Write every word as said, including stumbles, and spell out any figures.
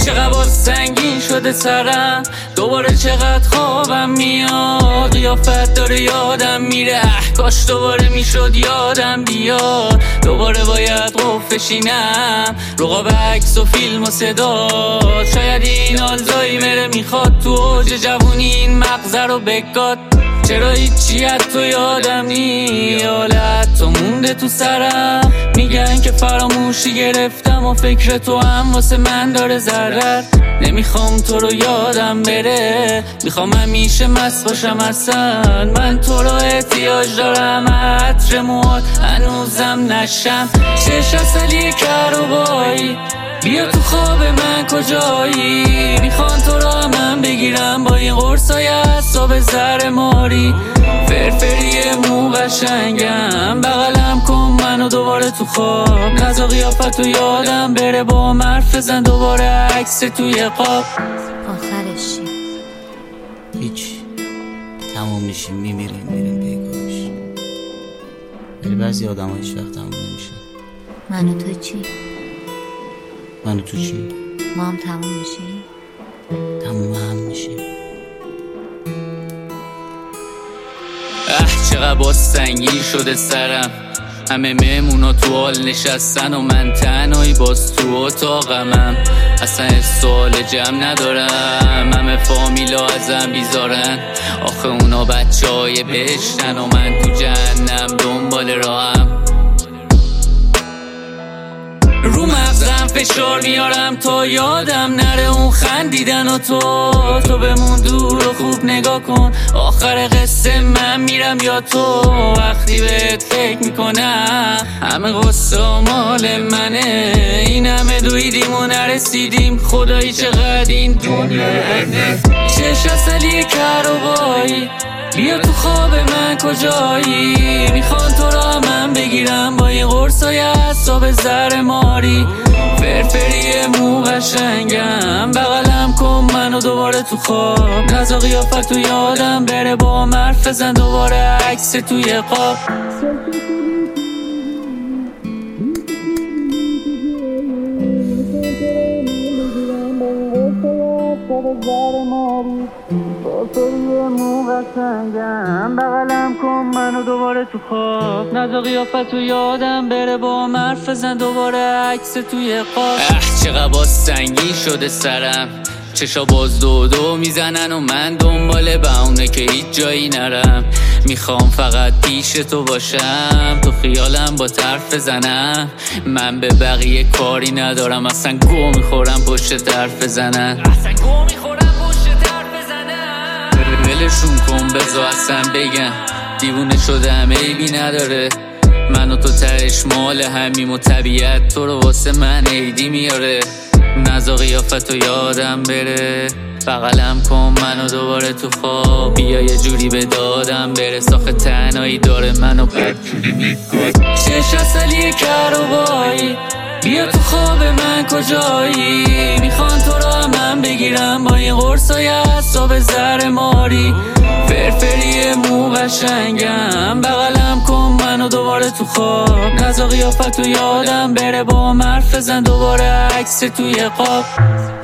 چقدر باز سنگین شده سرم، دوباره چقدر خوابم میاد، قیافت داره یادم میره، اه کاش دوباره میشد یادم بیاد، دوباره باید قفشینم رقاب عکس و فیلم و صدا. شاید این آلزایمر میخواد تو اوج جوونی این مغزه رو بگاد. چرا هیچی از تو یادم نی، حالت تو مونده تو سرم، میگن که فراموشی گرفتم و فکر تو هم واسه من داره ضرر. نمیخوام تو رو یادم بره، میخوام همیشه مست باشم اصلا. من تو رو احتیاج دارم، عطر موهات هنوزم نشم. چش اصلی کربایی، بیا تو خواب من کجایی، میخوان تو رو من بگیرم با این قرصای اعصاب زر ماری. فرفری مو قشنگم، بغلم کن منو دوباره تو خواب، نزا قیافت و یادم بره، با هم حرف بزن دوباره عکس توی قاب. آخرش چی؟ هیچ، تموم میشیم میمیریم میریم پیکاش. ولی بعضی آدم ها هیچ وقت تموم نمیشن. من و تو چی؟ من و تو چی؟ ما هم تموم میشیم؟ تموم هم میشیم. اه چقدر باز سنگین شده سرم، همه مهمونا تو حال نشستن و من تنهایی باز تو اتاقمم. اصلا سوال جمع ندارم، همه فامیلا ازم بیزارن، آخه اونا بچه های بهشتن و من تو جهنم دنبال راهم. رو مغزم فشار میارم تا یادم نره اون خندیدن و تو تو بمون دور و خوب نگاه کن، آخر قصه من میرم یا تو. وقتی بهت فکر میکنم همه قصه مال منه، این همه دویدیم و نرسیدیم، خدایی چقدر این دنیا انه. چش اصلی کربایی، بیا تو خواب من کجایی، میخوان تو را من بگیرم با این قرصای اعصاب زر ماری. فرفری مو قشنگم، بغلم کن منو دوباره تو خواب، نزا قیافت تو یادم بره، با هم حرف بزن دوباره عکس توی قاب. فرفری مو قشنگم، بغلم کن منو دوباره تو خواب، نزا قیافت تو یادم بره، با هم حرف بزن دوباره عکس توی قاب. اه چقدر باز سنگین شده سرم، چشا باز دو دو میزنن و من دنبال بهونه که هیچ جایی نرم. میخوام فقط پیش تو باشم، تو خیالم با طرف بزنم، من به بقیه کاری ندارم، اصلا گو میخورم پشت طرف بزنن، اصلا گو میخورم پشت طرف بزنن. ولشون کن بذار اصلا بگم، دیوونه شدم عیبی نداره، من و تو تهش مال همیم و طبیعت تو رو واسه من عیدی میاره. نزا قیافت و یادم بره، بغلم کن منو دوباره تو خواب، بیا یه جوری به دادم برس، آخه تنهایی داره منو بدجوری میکن. چش اصلی کربایی، بیا تو خواب من کجایی، میخوان تو را من بگیرم با این قرصای اعصاب زر ماری. فرفری مو قشنگم، بغلم کن منو دوباره تو خواب، نزا قیافت تو یادم بره، با هم حرف بزن دوباره عکس توی قاب.